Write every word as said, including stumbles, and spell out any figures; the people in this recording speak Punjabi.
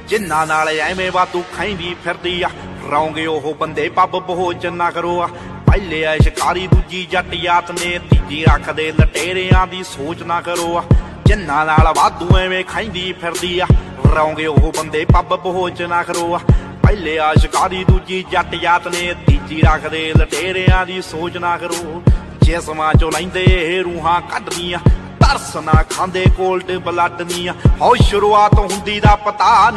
ਜਿੰਨਾ ਨਾਲ ਐਵੇਂ ਵਾਧੂ ਖਾਈਂਦੀ ਫਿਰਦੀ ਆ ਰੌਂਗੇ ਉਹ ਬੰਦੇ ਪੱਬ ਬਹੋਚ ਨਾ ਕਰੋ ਆ। ਪਹਿਲੇ ਆ ਸ਼ਿਕਾਰੀ ਦੂਜੀ ਜੱਟ ਯਾਤ ਨੇ ਤੀਜੀ ਰੱਖਦੇ ਲਟੇਰਿਆਂ ਦੀ ਸੋਚ ਨਾ ਕਰੋ ਆ। ਜਿੰਨਾ ਨਾਲ ਵਾਧੂ ਐਵੇਂ ਖਾਈਂਦੀ ਫਿਰਦੀ ਆ ਰੌਂਗੇ ਉਹ ਬੰਦੇ ਪੱਬ ਬਹੋਚ ਨਾ ਕਰੋ ਆ। ਪਹਿਲੇ ਆ ਸ਼ਿਕਾਰੀ ਦੂਜੀ ਜੱਟ ਯਾਤ ਨੇ ਤੀਜੀ ਰੱਖਦੇ ਲਟੇਰਿਆਂ ਦੀ ਸੋਚ ਨਾ ਕਰੋ। ਜਿਸਮਾਂ ਚੋਂ ਲੈਂਦੇ ਇਹ ਰੂਹਾਂ ਕੱਢਦੀਆਂ ਤਰਸ ਨਾ ਖਾਂਦੇ ਕੋਲਡ ਬਲੱਡ ਦੀਆਂ। ਹੋ ਸ਼ੁਰੂਆਤ ਹੁੰਦੀ ਦਾ ਪਤਾ